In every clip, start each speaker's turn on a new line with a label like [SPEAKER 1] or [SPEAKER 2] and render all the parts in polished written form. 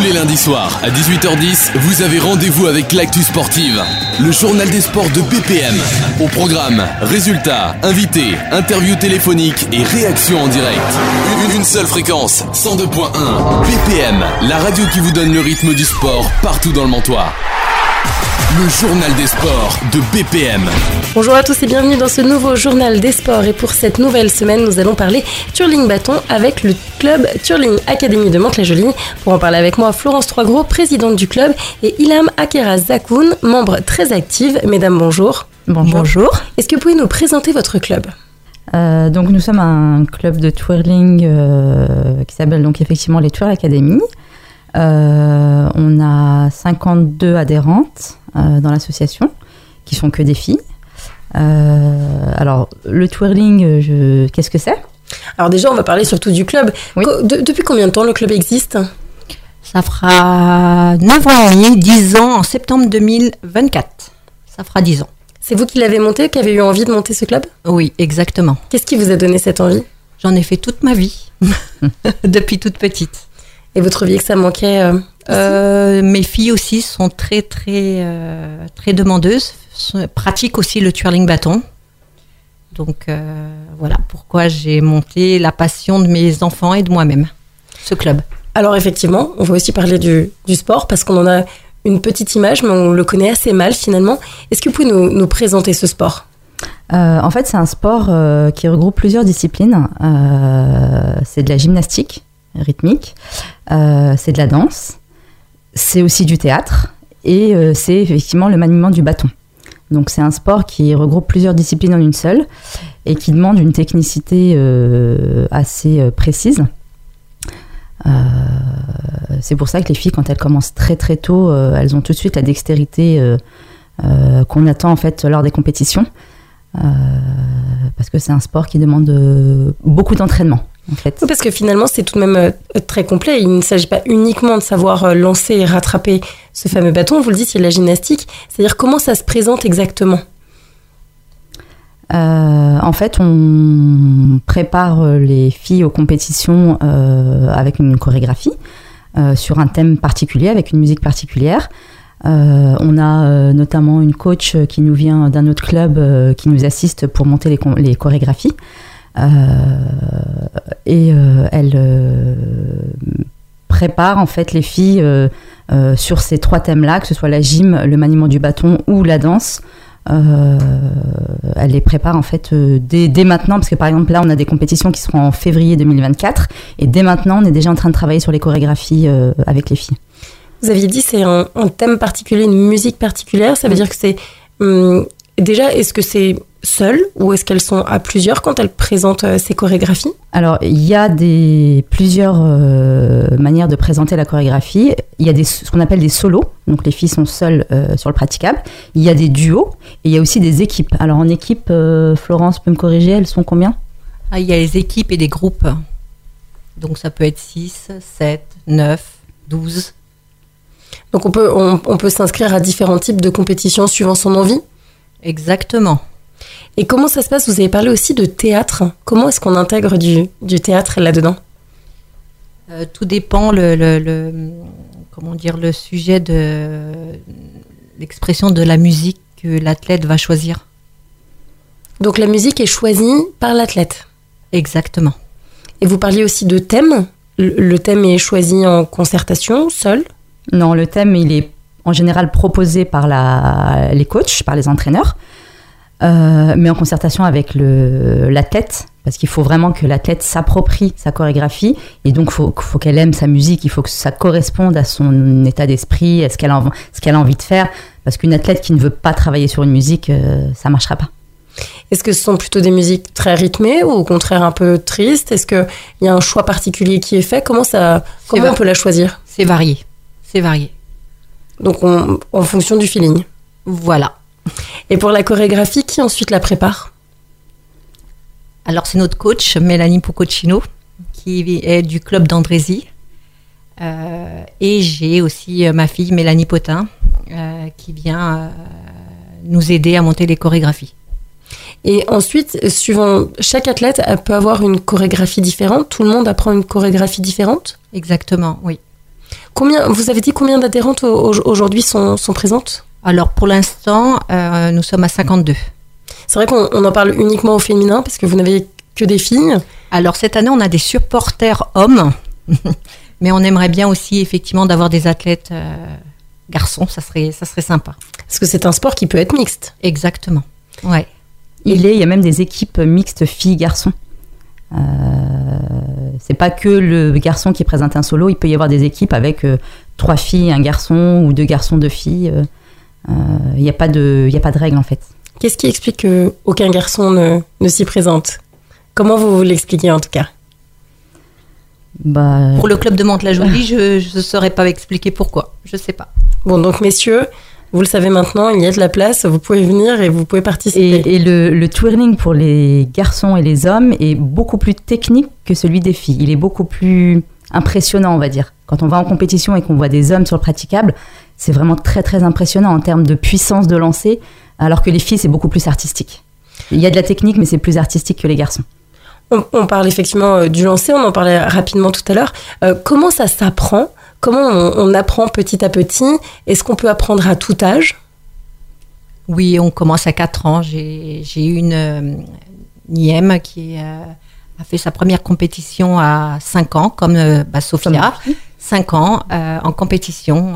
[SPEAKER 1] les lundis soirs, à 18h10, vous avez rendez-vous avec l'actu sportive. Le journal des sports de BPM. Au programme, résultats, invités, interviews téléphoniques et réactions en direct. Une seule fréquence, 102.1. BPM, la radio qui vous donne le rythme du sport partout dans le Mantois. Le journal des sports de BPM.
[SPEAKER 2] Bonjour à tous et bienvenue dans ce nouveau journal des sports. Et pour cette nouvelle semaine, nous allons parler Thurling Bâton avec le club Thurling Academy de Mantes-la-Jolie. Pour en parler avec moi, Florence Troisgros, présidente du club, et Ilham Akera Zakoun, membre très active. Mesdames, bonjour.
[SPEAKER 3] Bonjour.
[SPEAKER 2] Est-ce que vous pouvez nous présenter votre club ?
[SPEAKER 3] Donc nous sommes un club de twirling qui s'appelle donc effectivement les Thurling Academy. On a 52 adhérentes dans l'association qui sont que des filles. Alors le twirling, qu'est-ce que c'est ?
[SPEAKER 2] Alors déjà on va parler surtout du club.
[SPEAKER 3] Oui.
[SPEAKER 2] Depuis combien de temps le club existe ?
[SPEAKER 4] Ça fera 9 ans et demi, 10 ans en septembre 2024. Ça fera 10 ans.
[SPEAKER 2] C'est vous qui l'avez monté, qui avez eu envie de monter ce club ?
[SPEAKER 4] Oui, exactement.
[SPEAKER 2] Qu'est-ce qui vous a donné cette envie ?
[SPEAKER 4] J'en ai fait toute ma vie, depuis toute petite.
[SPEAKER 2] Et vous trouviez que ça manquait
[SPEAKER 4] Mes filles aussi sont très demandeuses, pratiquent aussi le twirling bâton. Donc voilà pourquoi j'ai monté la passion de mes enfants et de moi-même, ce club.
[SPEAKER 2] Alors effectivement, on va aussi parler du sport parce qu'on en a une petite image, mais on le connaît assez mal finalement. Est-ce que vous pouvez nous présenter ce sport ?
[SPEAKER 3] En fait, c'est un sport qui regroupe plusieurs disciplines. C'est de la gymnastique rythmique, c'est de la danse, c'est aussi du théâtre et c'est effectivement le maniement du bâton. Donc c'est un sport qui regroupe plusieurs disciplines en une seule et qui demande une technicité assez précise. C'est pour ça que les filles, quand elles commencent très très tôt, elles ont tout de suite la dextérité qu'on attend en fait lors des compétitions, parce que c'est un sport qui demande beaucoup d'entraînement. En fait.
[SPEAKER 2] Oui, parce que finalement, c'est tout de même très complet. Il ne s'agit pas uniquement de savoir lancer et rattraper ce fameux bâton. Vous le dites, il y a de la gymnastique. C'est-à-dire, comment ça se présente exactement ?
[SPEAKER 3] En fait, on prépare les filles aux compétitions avec une chorégraphie sur un thème particulier, avec une musique particulière. On a notamment une coach qui nous vient d'un autre club qui nous assiste pour monter les chorégraphies. Elle prépare en fait les filles sur ces trois thèmes-là, que ce soit la gym, le maniement du bâton ou la danse. Elle les prépare en fait dès maintenant, parce que par exemple là on a des compétitions qui seront en février 2024 et dès maintenant on est déjà en train de travailler sur les chorégraphies avec les filles.
[SPEAKER 2] Vous aviez dit c'est un thème particulier, une musique particulière, ça veut dire que c'est... déjà, est-ce que c'est seul ou est-ce qu'elles sont à plusieurs quand elles présentent ces chorégraphies ?
[SPEAKER 3] Alors, il y a plusieurs manières de présenter la chorégraphie. Il y a ce qu'on appelle des solos, donc les filles sont seules sur le praticable. Il y a des duos et il y a aussi des équipes. Alors en équipe, Florence peut me corriger, elles sont combien ?
[SPEAKER 4] Il y a les équipes et des groupes. Donc ça peut être 6, 7, 9, 12.
[SPEAKER 2] Donc on peut s'inscrire à différents types de compétitions suivant son envie ?
[SPEAKER 4] Exactement.
[SPEAKER 2] Et comment ça se passe ? Vous avez parlé aussi de théâtre. Comment est-ce qu'on intègre du théâtre là-dedans ?
[SPEAKER 4] Tout dépend le sujet de l'expression de la musique que l'athlète va choisir.
[SPEAKER 2] Donc la musique est choisie par l'athlète ?
[SPEAKER 4] Exactement.
[SPEAKER 2] Et vous parliez aussi de thème. Le thème est choisi en concertation, seul ?
[SPEAKER 3] Non, le thème, il est en général proposé par les coachs, par les entraîneurs, mais en concertation avec l'athlète, parce qu'il faut vraiment que l'athlète s'approprie sa chorégraphie, et donc faut qu'elle aime sa musique, il faut que ça corresponde à son état d'esprit, à ce qu'elle a envie de faire, parce qu'une athlète qui ne veut pas travailler sur une musique, ça ne marchera pas.
[SPEAKER 2] Est-ce que ce sont plutôt des musiques très rythmées ou au contraire un peu tristes ? Est-ce qu'il y a un choix particulier qui est fait ? Comment on peut la choisir ?
[SPEAKER 4] C'est varié.
[SPEAKER 2] Donc en fonction du feeling.
[SPEAKER 4] Voilà.
[SPEAKER 2] Et pour la chorégraphie, qui ensuite la prépare ?
[SPEAKER 4] Alors c'est notre coach, Mélanie Puccocino, qui est du club d'Andrézy. Et j'ai aussi ma fille, Mélanie Potin, qui vient nous aider à monter les chorégraphies.
[SPEAKER 2] Et ensuite, suivant chaque athlète, elle peut avoir une chorégraphie différente. Tout le monde apprend une chorégraphie différente ?
[SPEAKER 4] Exactement, oui.
[SPEAKER 2] Vous avez dit combien d'adhérentes aujourd'hui sont présentes ?
[SPEAKER 4] Alors pour l'instant, nous sommes à 52.
[SPEAKER 2] C'est vrai qu'on en parle uniquement au féminin parce que vous n'avez que des filles.
[SPEAKER 4] Alors cette année, on a des supporters hommes, mais on aimerait bien aussi effectivement d'avoir des athlètes garçons, ça serait sympa.
[SPEAKER 2] Parce que c'est un sport qui peut être mixte.
[SPEAKER 4] Exactement, ouais.
[SPEAKER 3] Il y a même des équipes mixtes filles-garçons. C'est pas que le garçon qui présente un solo, il peut y avoir des équipes avec 3 filles, un garçon ou 2 garçons, 2 filles. Il n'y a pas de règle en fait.
[SPEAKER 2] Qu'est-ce qui explique qu'aucun garçon ne s'y présente ? Comment vous l'expliquez en tout cas ?
[SPEAKER 4] Pour le club de Mantes-la-Jolie, je ne saurais pas expliquer pourquoi. Je ne sais pas.
[SPEAKER 2] Bon, donc messieurs, vous le savez maintenant, il y a de la place, vous pouvez venir et vous pouvez participer.
[SPEAKER 3] Et le twirling pour les garçons et les hommes est beaucoup plus technique que celui des filles. Il est beaucoup plus impressionnant, on va dire. Quand on va en compétition et qu'on voit des hommes sur le praticable, c'est vraiment très très impressionnant en termes de puissance de lancer, alors que les filles, c'est beaucoup plus artistique. Il y a de la technique, mais c'est plus artistique que les garçons.
[SPEAKER 2] On parle effectivement du lancer, on en parlait rapidement tout à l'heure. Comment ça s'apprend ? Comment on apprend petit à petit ? Est-ce qu'on peut apprendre à tout âge ?
[SPEAKER 4] Oui, on commence à 4 ans. J'ai eu une Niem qui a fait sa première compétition à 5 ans, comme Sophia. 5 ans en compétition.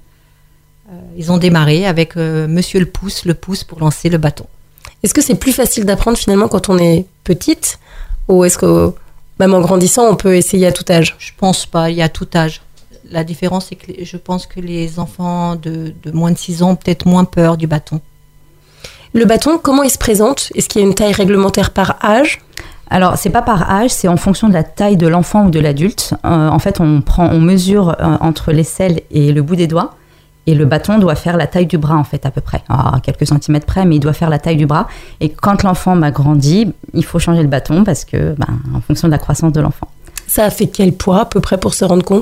[SPEAKER 4] Ils ont démarré avec Monsieur le pouce pour lancer le bâton.
[SPEAKER 2] Est-ce que c'est plus facile d'apprendre finalement quand on est petite ? Ou est-ce que même en grandissant, on peut essayer à tout âge ?
[SPEAKER 4] Je pense pas, il y a tout âge. La différence, c'est que je pense que les enfants de moins de 6 ans ont peut-être moins peur du bâton.
[SPEAKER 2] Le bâton, comment il se présente ? Est-ce qu'il y a une taille réglementaire par âge ?
[SPEAKER 3] Alors, c'est pas par âge, c'est en fonction de la taille de l'enfant ou de l'adulte. En fait, on mesure entre l'aisselle et le bout des doigts. Et le bâton doit faire la taille du bras, en fait, à peu près. À quelques centimètres près, mais il doit faire la taille du bras. Et quand l'enfant grandit, il faut changer le bâton parce que, en fonction de la croissance de l'enfant.
[SPEAKER 2] Ça a fait quel poids, à peu près, pour se rendre compte ?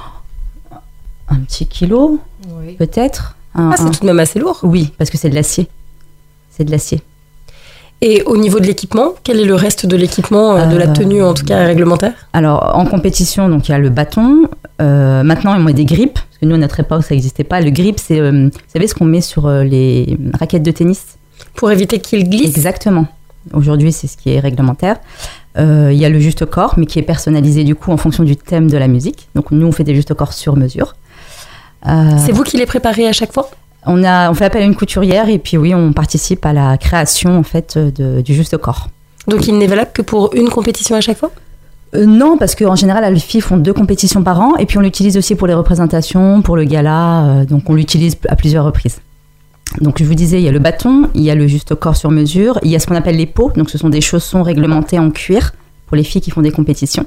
[SPEAKER 3] Un petit kilo, oui. Peut-être.
[SPEAKER 2] C'est tout de même assez lourd.
[SPEAKER 3] Oui, parce que c'est de l'acier. C'est de l'acier.
[SPEAKER 2] Et au niveau de l'équipement, quel est le reste de l'équipement, de la tenue, en tout cas réglementaire ?
[SPEAKER 3] Alors, en compétition, donc il y a le bâton. Maintenant, il y a des grips. Parce que nous, à notre époque, ça n'existait pas. Le grip, c'est, vous savez, ce qu'on met sur les raquettes de tennis.
[SPEAKER 2] Pour éviter qu'il glisse.
[SPEAKER 3] Exactement. Aujourd'hui, c'est ce qui est réglementaire. Il y a le juste corps, mais qui est personnalisé du coup en fonction du thème de la musique. Donc, nous, on fait des juste corps sur mesure.
[SPEAKER 2] C'est vous qui les préparez à chaque fois ?
[SPEAKER 3] On fait appel à une couturière et puis oui, on participe à la création en fait du juste corps.
[SPEAKER 2] Donc il n'est valable que pour une compétition à chaque fois ?
[SPEAKER 3] Non, parce qu'en général, les filles font 2 compétitions par an et puis on l'utilise aussi pour les représentations, pour le gala, donc on l'utilise à plusieurs reprises. Donc je vous disais, il y a le bâton, il y a le juste corps sur mesure, il y a ce qu'on appelle les pots, donc ce sont des chaussons réglementés en cuir pour les filles qui font des compétitions.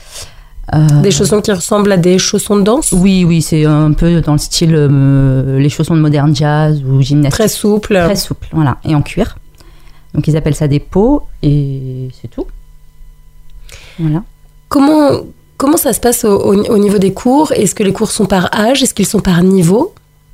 [SPEAKER 2] Des chaussons qui ressemblent à des chaussons de danse ?
[SPEAKER 3] Oui, c'est un peu dans le style les chaussons de modern jazz ou gymnastique.
[SPEAKER 2] Très souple.
[SPEAKER 3] Très souple, voilà, et en cuir. Donc ils appellent ça des pots et c'est tout. Voilà.
[SPEAKER 2] Comment ça se passe au niveau des cours ? Est-ce que les cours sont par âge ? Est-ce qu'ils sont par niveau ?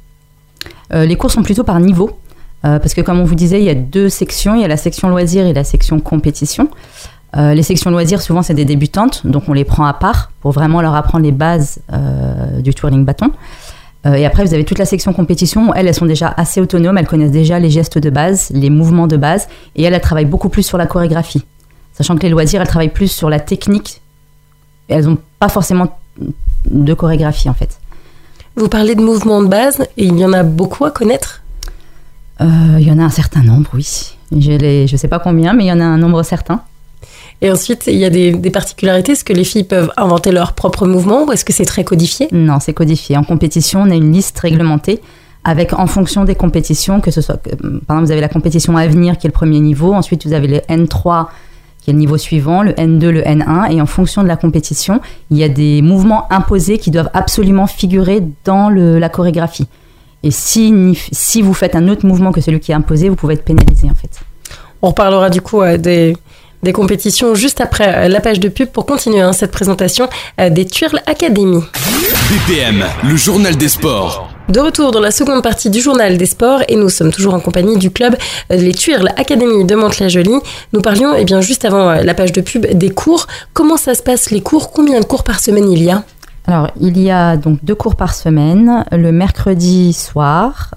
[SPEAKER 3] Les cours sont plutôt par niveau. Parce que comme on vous disait, il y a 2 sections. Il y a la section loisirs et la section compétition. Les sections loisirs, souvent, c'est des débutantes, donc on les prend à part pour vraiment leur apprendre les bases du twirling bâton. Et après, vous avez toute la section compétition. Elles sont déjà assez autonomes, elles connaissent déjà les gestes de base, les mouvements de base, et elles travaillent beaucoup plus sur la chorégraphie. Sachant que les loisirs, elles travaillent plus sur la technique. Et elles n'ont pas forcément de chorégraphie, en fait.
[SPEAKER 2] Vous parlez de mouvements de base, et il y en a beaucoup à connaître ?
[SPEAKER 3] Il y en a un certain nombre, oui. Je ne sais pas combien, mais il y en a un nombre certain.
[SPEAKER 2] Et ensuite, il y a des particularités. Est-ce que les filles peuvent inventer leurs propres mouvements ou est-ce que c'est très codifié ?
[SPEAKER 3] Non, c'est codifié. En compétition, on a une liste réglementée avec, en fonction des compétitions, que ce soit, par exemple, vous avez la compétition à venir qui est le premier niveau. Ensuite, vous avez le N3 qui est le niveau suivant, le N2, le N1. Et en fonction de la compétition, il y a des mouvements imposés qui doivent absolument figurer dans la chorégraphie. Et si vous faites un autre mouvement que celui qui est imposé, vous pouvez être pénalisé, en fait.
[SPEAKER 2] On reparlera du coup des compétitions juste après la page de pub pour continuer cette présentation des Twirl Academy.
[SPEAKER 1] BPM, le journal des sports.
[SPEAKER 2] De retour dans la seconde partie du journal des sports et nous sommes toujours en compagnie du club les Twirl Academy de Mantes-la-Jolie. Nous parlions juste avant la page de pub des cours. Comment ça se passe les cours ? Combien de cours par semaine il y a ?
[SPEAKER 3] Alors, il y a donc 2 cours par semaine, le mercredi soir,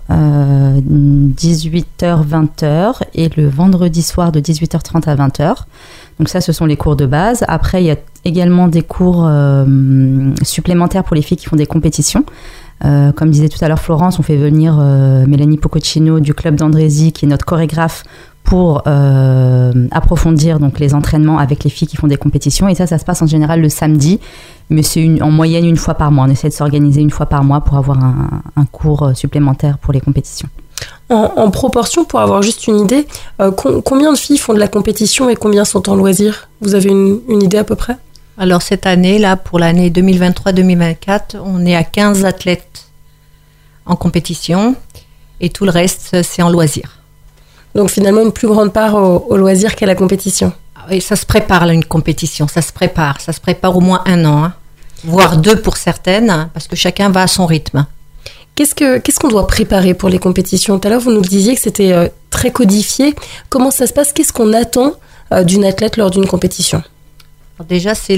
[SPEAKER 3] 18h-20h, et le vendredi soir de 18h30 à 20h. Donc ça, ce sont les cours de base. Après, il y a également des cours supplémentaires pour les filles qui font des compétitions. Comme disait tout à l'heure Florence, on fait venir Mélanie Pococcino du club d'Andrézy, qui est notre chorégraphe, pour approfondir donc les entraînements avec les filles qui font des compétitions. Et ça se passe en général le samedi, mais c'est en moyenne 1 fois par mois. On essaie de s'organiser 1 fois par mois pour avoir un cours supplémentaire pour les compétitions.
[SPEAKER 2] En proportion, pour avoir juste une idée, combien de filles font de la compétition et combien sont en loisirs? Vous avez une idée à peu près?
[SPEAKER 4] Alors cette année, là, pour l'année 2023-2024, on est à 15 athlètes en compétition et tout le reste, c'est en loisirs.
[SPEAKER 2] Donc finalement, une plus grande part au loisir qu'à la compétition.
[SPEAKER 4] Et ça se prépare, là, une compétition, ça se prépare au moins 1 an, hein, voire 2 pour certaines, parce que chacun va à son rythme.
[SPEAKER 2] Qu'est-ce qu'on doit préparer pour les compétitions? Tout à l'heure, vous nous disiez que c'était très codifié. Comment ça se passe? Qu'est-ce qu'on attend d'une athlète lors d'une compétition?
[SPEAKER 4] Alors déjà, c'est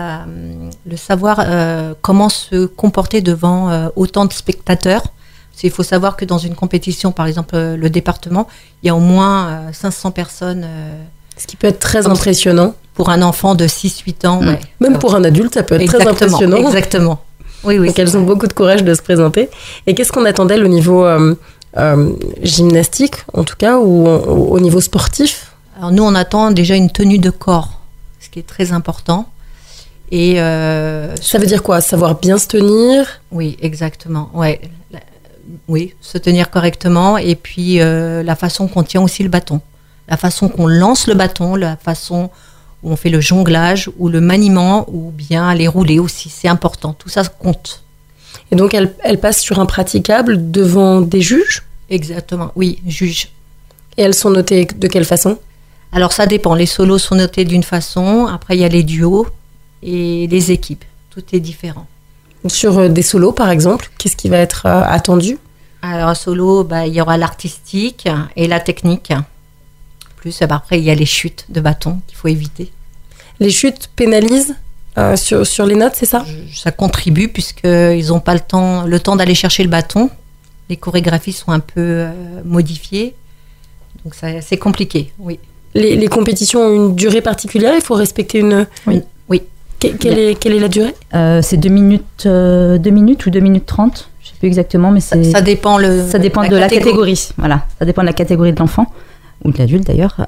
[SPEAKER 4] le savoir comment se comporter devant autant de spectateurs. Il faut savoir que dans une compétition, par exemple le département, il y a au moins 500 personnes.
[SPEAKER 2] Ce qui peut être très impressionnant.
[SPEAKER 4] Pour un enfant de 6-8 ans. Ouais.
[SPEAKER 2] Même pour un adulte, ça peut être très impressionnant.
[SPEAKER 4] Exactement. Oui,
[SPEAKER 2] donc elles ont beaucoup de courage de se présenter. Et qu'est-ce qu'on attend d'elles au niveau gymnastique, en tout cas, ou au niveau sportif?
[SPEAKER 4] Alors nous, on attend déjà une tenue de corps, ce qui est très important. Et
[SPEAKER 2] ça veut dire quoi? Savoir bien se tenir?
[SPEAKER 4] Oui, exactement. Ouais. Oui, se tenir correctement. Et puis la façon qu'on tient aussi le bâton. La façon qu'on lance le bâton, la façon où on fait le jonglage ou le maniement, ou bien les rouler aussi, c'est important, tout ça compte.
[SPEAKER 2] Et donc elles passent sur un praticable devant des juges?
[SPEAKER 4] Exactement, oui, juges.
[SPEAKER 2] Et elles sont notées de quelle façon?
[SPEAKER 4] Alors ça dépend, les solos sont notés d'une façon, après il y a les duos et les équipes, tout est différent.
[SPEAKER 2] Sur des solos par exemple, qu'est-ce qui va être attendu?
[SPEAKER 4] Alors un solo, il y aura l'artistique et la technique. Plus après il y a les chutes de bâton qu'il faut éviter.
[SPEAKER 2] Les chutes pénalisent sur les notes, c'est ça?
[SPEAKER 4] Ça contribue puisqu'ils n'ont pas le temps d'aller chercher le bâton. Les chorégraphies sont un peu modifiées, donc c'est compliqué, oui.
[SPEAKER 2] Les compétitions ont une durée particulière, il faut respecter une...
[SPEAKER 4] Oui.
[SPEAKER 2] Quelle est la durée?
[SPEAKER 3] C'est 2 minutes ou 2 minutes 30, je ne sais plus exactement, mais c'est...
[SPEAKER 4] Ça dépend
[SPEAKER 3] de la catégorie, voilà. Ça dépend de la catégorie de l'enfant. Ou de l'adulte d'ailleurs,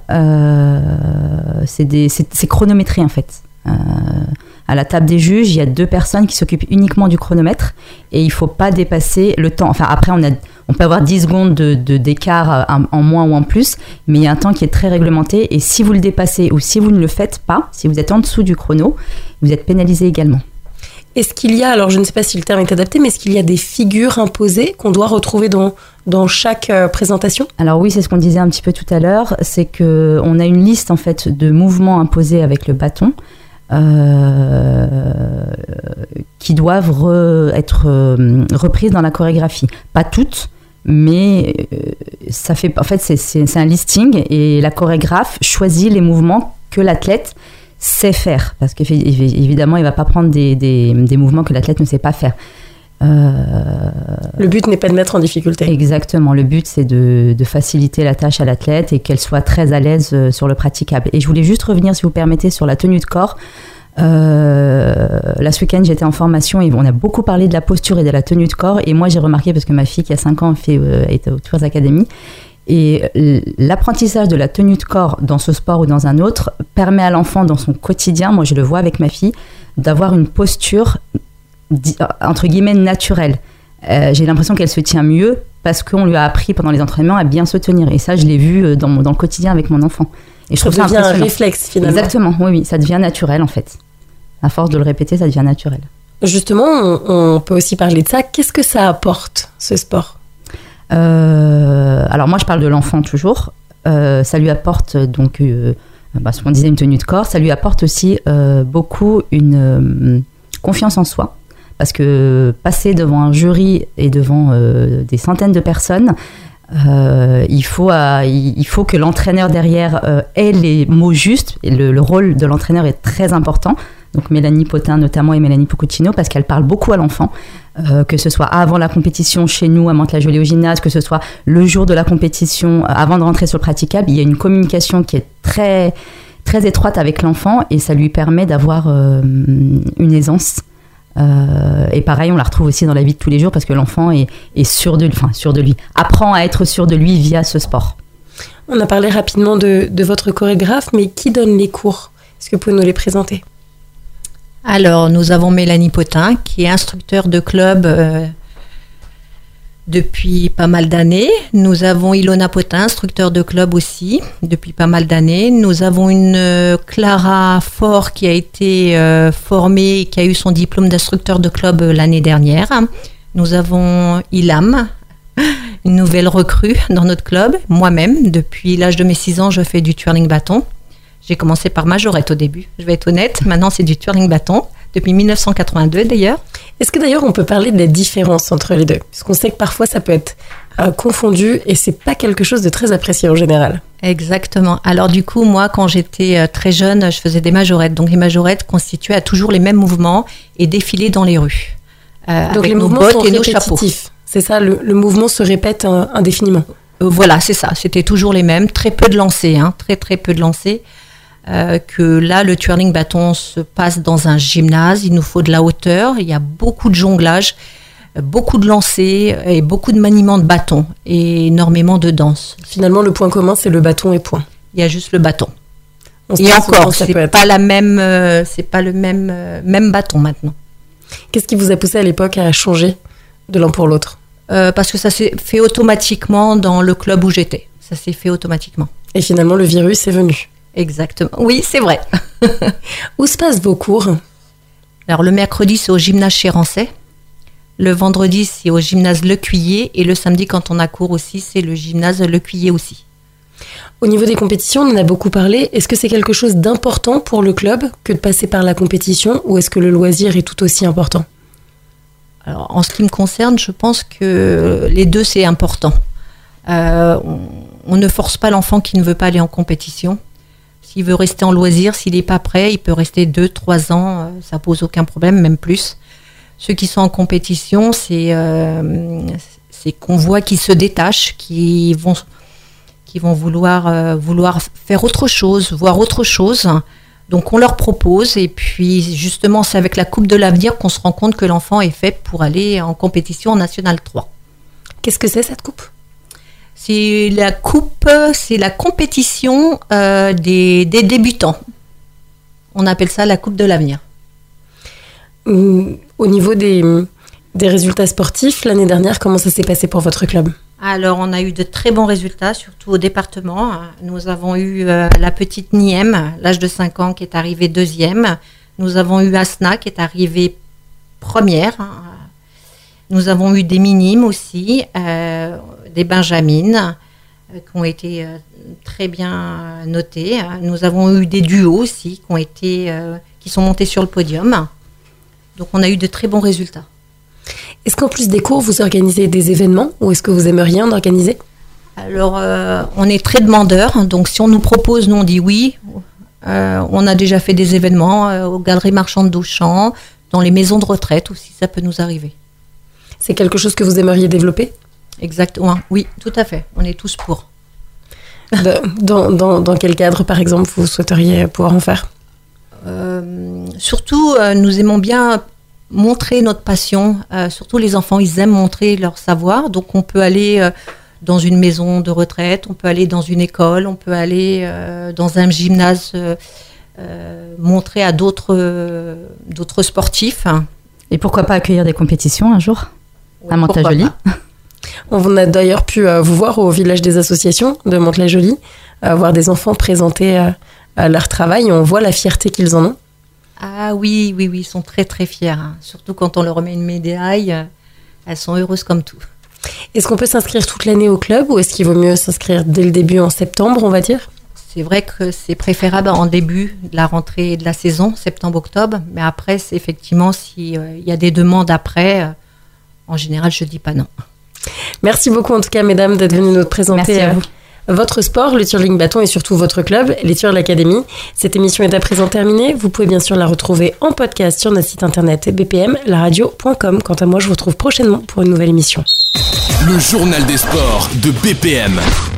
[SPEAKER 3] c'est chronométré en fait. À la table des juges, il y a 2 personnes qui s'occupent uniquement du chronomètre et il ne faut pas dépasser le temps. Enfin, après, on peut avoir 10 secondes d'écart en moins ou en plus, mais il y a un temps qui est très réglementé et si vous le dépassez ou si vous ne le faites pas, si vous êtes en dessous du chrono, vous êtes pénalisé également.
[SPEAKER 2] Est-ce qu'il y a, alors je ne sais pas si le terme est adapté, mais est-ce qu'il y a des figures imposées qu'on doit retrouver dans chaque présentation? Alors
[SPEAKER 3] oui, c'est ce qu'on disait un petit peu tout à l'heure, c'est qu'on a une liste en fait de mouvements imposés avec le bâton qui doivent être reprises dans la chorégraphie. Pas toutes, mais ça fait, en fait c'est un listing et la chorégraphe choisit les mouvements que l'athlète sait faire, parce qu'évidemment il ne va pas prendre des mouvements que l'athlète ne sait pas faire.
[SPEAKER 2] Le but n'est pas de mettre en difficulté.
[SPEAKER 3] Exactement, le but c'est de faciliter la tâche à l'athlète et qu'elle soit très à l'aise sur le praticable. Et je voulais juste revenir, si vous permettez, sur la tenue de corps. Là ce week-end j'étais en formation et on a beaucoup parlé de la posture et de la tenue de corps, et moi j'ai remarqué, parce que ma fille qui a 5 ans est au Tours Academy, et l'apprentissage de la tenue de corps dans ce sport ou dans un autre permet à l'enfant dans son quotidien, moi je le vois avec ma fille, d'avoir une posture entre guillemets naturelle. J'ai l'impression qu'elle se tient mieux parce qu'on lui a appris pendant les entraînements à bien se tenir, et ça je l'ai vu dans le quotidien avec mon enfant. Et je trouve ça impressionnant. Ça devient un réflexe finalement. Exactement, oui, ça devient naturel en fait. À force de le répéter, ça devient naturel.
[SPEAKER 2] Justement, on peut aussi parler de ça. Qu'est-ce que ça apporte, ce sport?
[SPEAKER 3] Alors moi je parle de l'enfant toujours. Ça lui apporte donc, ce qu'on disait, une tenue de corps. Ça lui apporte aussi beaucoup une confiance en soi. Parce que passer devant un jury et devant des centaines de personnes, il faut que l'entraîneur derrière ait les mots justes. Et le rôle de l'entraîneur est très important donc Mélanie Potin notamment et Mélanie Pococcino, parce qu'elles parlent beaucoup à l'enfant, que ce soit avant la compétition chez nous à Mantes-la-Jolie au gymnase, que ce soit le jour de la compétition, avant de rentrer sur le praticable. Il y a une communication qui est très, très étroite avec l'enfant et ça lui permet d'avoir une aisance. Et pareil, on la retrouve aussi dans la vie de tous les jours parce que l'enfant est sûr de lui, apprend à être sûr de lui via ce sport.
[SPEAKER 2] On a parlé rapidement de votre chorégraphe, mais qui donne les cours ? Est-ce que vous pouvez nous les présenter ?
[SPEAKER 4] Alors, nous avons Mélanie Potin, qui est instructeur de club depuis pas mal d'années. Nous avons Ilona Potin, instructeur de club aussi, depuis pas mal d'années. Nous avons une Clara Faure qui a été formée, qui a eu son diplôme d'instructeur de club l'année dernière. Nous avons Ilham, une nouvelle recrue dans notre club. Moi-même, depuis l'âge de mes 6 ans, je fais du twirling bâton. J'ai commencé par majorette au début, je vais être honnête. Maintenant, c'est du twirling bâton, depuis 1982 d'ailleurs.
[SPEAKER 2] Est-ce que d'ailleurs, on peut parler de la différence entre les deux ? Parce qu'on sait que parfois, ça peut être confondu et c'est pas quelque chose de très apprécié en général.
[SPEAKER 4] Exactement. Alors du coup, moi, quand j'étais très jeune, je faisais des majorettes. Donc les majorettes constituaient à toujours les mêmes mouvements et défilaient dans les rues.
[SPEAKER 2] Donc
[SPEAKER 4] avec
[SPEAKER 2] les
[SPEAKER 4] nos
[SPEAKER 2] mouvements
[SPEAKER 4] bottes
[SPEAKER 2] sont
[SPEAKER 4] et nos chapeaux.
[SPEAKER 2] répétitifs. C'est ça, le mouvement se répète indéfiniment.
[SPEAKER 4] Voilà, c'est ça. C'était toujours les mêmes. Très peu de lancers, très très peu de lancers. Que là, le twirling bâton se passe dans un gymnase. Il nous faut de la hauteur. Il y a beaucoup de jonglage, beaucoup de lancers et beaucoup de maniements de bâton et énormément de danse.
[SPEAKER 2] Finalement, le point commun, c'est le bâton et point.
[SPEAKER 4] Il y a juste le bâton.
[SPEAKER 2] Et
[SPEAKER 4] encore, c'est pas le même bâton maintenant.
[SPEAKER 2] Qu'est-ce qui vous a poussé à l'époque à changer de l'un pour l'autre ?
[SPEAKER 4] Parce que ça s'est fait automatiquement dans le club où j'étais. Ça s'est fait automatiquement.
[SPEAKER 2] Et finalement, le virus est venu.
[SPEAKER 4] Exactement. Oui, c'est vrai.
[SPEAKER 2] Où se passent vos cours ?
[SPEAKER 4] Alors, le mercredi, c'est au gymnase Chérancais. Le vendredi, c'est au gymnase Le Cuiller. Et le samedi, quand on a cours aussi, c'est le gymnase Le Cuiller aussi.
[SPEAKER 2] Au niveau des compétitions, on en a beaucoup parlé. Est-ce que c'est quelque chose d'important pour le club que de passer par la compétition ou est-ce que le loisir est tout aussi important ?
[SPEAKER 4] Alors, en ce qui me concerne, je pense que les deux, c'est important. On ne force pas l'enfant qui ne veut pas aller en compétition. S'il veut rester en loisir, s'il n'est pas prêt, il peut rester 2-3 ans, ça pose aucun problème, même plus. Ceux qui sont en compétition, c'est qu'on voit qu'ils se détachent, qu'ils vont vouloir faire autre chose, voir autre chose. Donc on leur propose et puis justement c'est avec la Coupe de l'avenir qu'on se rend compte que l'enfant est fait pour aller en compétition en National 3.
[SPEAKER 2] Qu'est-ce que c'est cette coupe ?
[SPEAKER 4] C'est la coupe, c'est la compétition des débutants. On appelle ça la Coupe de l'avenir.
[SPEAKER 2] Au niveau des résultats sportifs, l'année dernière, comment ça s'est passé pour votre club ?
[SPEAKER 4] Alors, on a eu de très bons résultats, surtout au département. Nous avons eu la petite Niem, l'âge de 5 ans, qui est arrivée 2e. Nous avons eu Asna, qui est arrivée 1re. Nous avons eu des minimes aussi, des benjamines, qui ont été très bien notés. Nous avons eu des duos aussi, qui sont montés sur le podium. Donc, on a eu de très bons résultats.
[SPEAKER 2] Est-ce qu'en plus des cours, vous organisez des événements ou est-ce que vous aimeriez en organiser ?
[SPEAKER 4] Alors, on est très demandeurs. Donc, si on nous propose, nous, on dit oui. On a déjà fait des événements aux galeries marchandes d'Auchan, dans les maisons de retraite aussi, ça peut nous arriver.
[SPEAKER 2] C'est quelque chose que vous aimeriez développer ?
[SPEAKER 4] Exactement, oui, tout à fait. On est tous pour.
[SPEAKER 2] Dans quel cadre, par exemple, vous souhaiteriez pouvoir en faire ?
[SPEAKER 4] Surtout, nous aimons bien montrer notre passion. Surtout les enfants, ils aiment montrer leur savoir. Donc, on peut aller dans une maison de retraite, on peut aller dans une école, on peut aller dans un gymnase, montrer à d'autres sportifs.
[SPEAKER 3] Et pourquoi pas accueillir des compétitions un jour à Mantes-la-Jolie ?
[SPEAKER 2] On a d'ailleurs pu vous voir au village des associations de Mantes-la-Jolie, voir des enfants présenter leur travail. On voit la fierté qu'ils en ont.
[SPEAKER 4] Ah oui, ils sont très très fiers. Surtout quand on leur remet une médaille, elles sont heureuses comme tout.
[SPEAKER 2] Est-ce qu'on peut s'inscrire toute l'année au club ou est-ce qu'il vaut mieux s'inscrire dès le début en septembre, on va dire ?
[SPEAKER 4] C'est vrai que c'est préférable en début de la rentrée de la saison, septembre-octobre. Mais après, c'est effectivement, s'il y a des demandes après, en général, je ne dis pas non.
[SPEAKER 2] Merci beaucoup en tout cas, mesdames, d'être venues nous présenter votre sport, le tir ligne bâton et surtout votre club, les Turles Academy. Cette émission est à présent terminée. Vous pouvez bien sûr la retrouver en podcast sur notre site internet bpmlaradio.com. Quant à moi, je vous retrouve prochainement pour une nouvelle émission.
[SPEAKER 1] Le journal des sports de BPM.